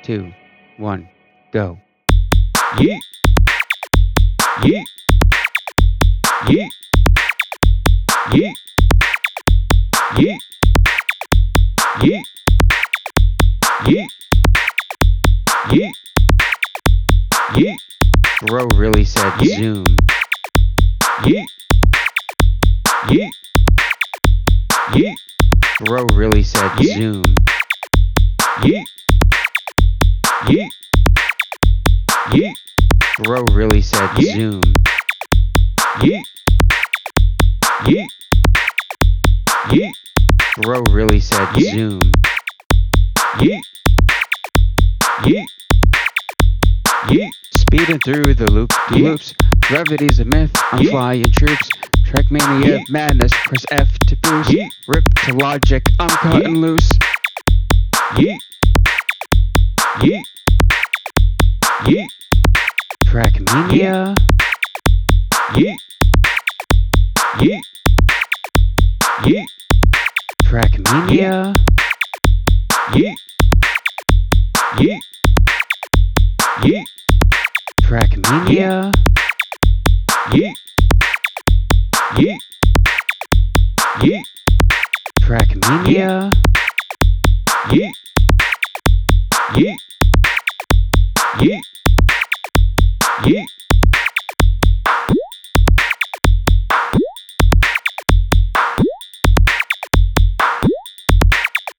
2, 1, go. Yeet. Yeet. Yeet. Yeet. Yeet. Yeet. Yeet. Yeet. Yeet. Bro really said Yeet. zoom. Yeet. Yeet. Yeet. Bro really said Yeet. zoom. Yeet. Yeet. Yeet. Bro really said Yeet. zoom. Yeet. Yeet. Yeet. Bro really said Yeet. zoom. Yeet. Yeet. Yeet. Speeding through the loop-de-loops. Gravity's a myth. I'm Yeet. flying troops. Trackmania Yeet. madness. Press F to boost. Yeet. Rip to logic. I'm cutting Yeet. loose. Yeet. Yeet. Yeet. Trackmania. Yeet. Yeet. Yeet. Trackmania. Yeet. Yeet. Yeet. Trackmania. Yeet. Yeet. Yeet. Trackmania. Yeet. Yeet.